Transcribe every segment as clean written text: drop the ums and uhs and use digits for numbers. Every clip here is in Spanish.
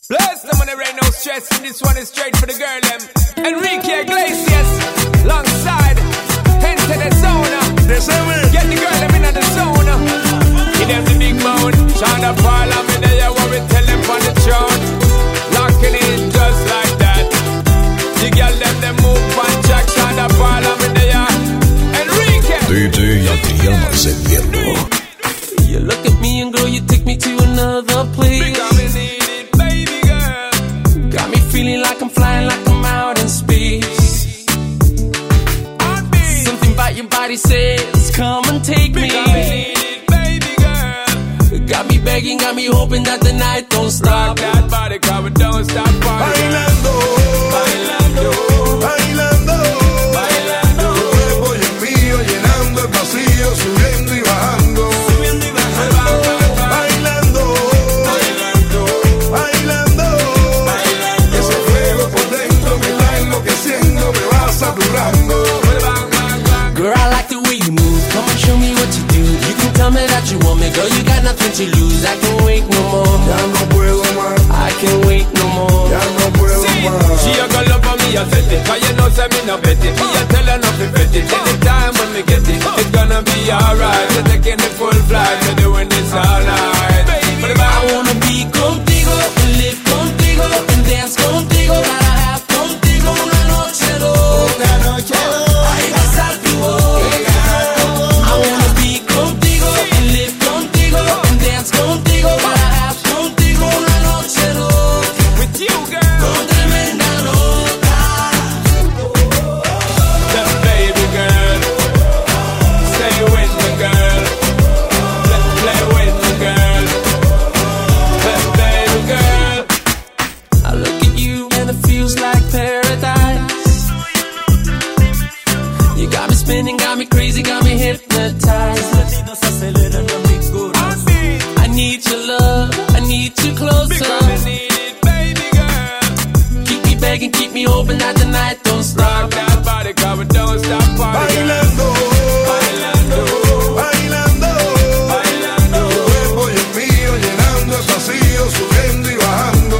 Bless them when there ain't no stress, and this one is straight for the girl them. Enrique Iglesias, alongside, enter the zone. Get the girl them in the zone. Give them the big moan, Shonda Paul, I'm in there, what we tell them on the throne. Locking in just like that. The girl them move on track, Shonda Paul, I'm in there. Enrique DJ Adriano Sevierno. You look at me and girl, you take me to another place. Got me feeling like I'm flying, like I'm out in space. Something about your body says, come and take me. Got me begging, got me hoping that the night don't stop. That body cover don't stop. Bailando, bailando, bailando, bailando. Tu cuerpo y el mío llenando el vacío, subiendo y bajando. Bailando, bailando, bailando. Ese fuego por dentro me está enloqueciendo, me va saturando. Girl, I like the way you move. Come and show me what you do. You can tell me that you want me, girl. You got nothing to lose. I can't wait no more. Ya no puedo más. I can't wait no more. Ya no puedo más. She a go love for me, I set it. Cause you know say me no bet it. Me a tell her not to bet it. Anytime when me get it, it's gonna be alright. We're taking the full flight, we're doing this all night. I wanna be contigo, live contigo, and dance contigo. Gotta have contigo una noche loca. Ay, besar tu boca. I wanna be contigo, live contigo, and dance contigo. Gotta have contigo una noche loca. With you, girl. Con tremenda nota. The baby girl. Stay with me, girl. Play with me, girl. The baby girl. I look at you and it feels like paradise. You got me spinning, got me crazy, got me hypnotized. I need your love, I need you closer. Baby girl. Keep me begging, keep me hoping that the night don't stop. Rock that body cover, don't stop. Bailando, bailando, bailando, bailando. Tu cuerpo y el mío llenando el vacío, subiendo y bajando.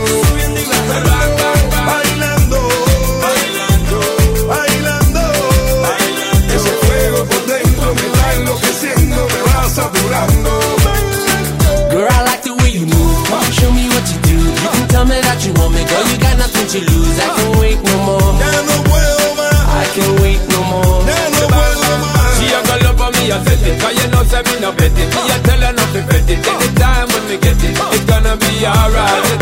Bailando, bailando, bailando, bailando. Ese fuego por dentro me está enloqueciendo, me va saturando. Girl, I like the way you move. Come and show me what you do. You can tell me that you want me, girl. You got nothing to lose. I can't wait no more. Ya no puedo más. I can't wait no more. Ya no puedo más. She a go love for me, I set it. Cause you know say me no bet it. Me a tell her not to bet it. Anytime when me get it, it's gonna be alright.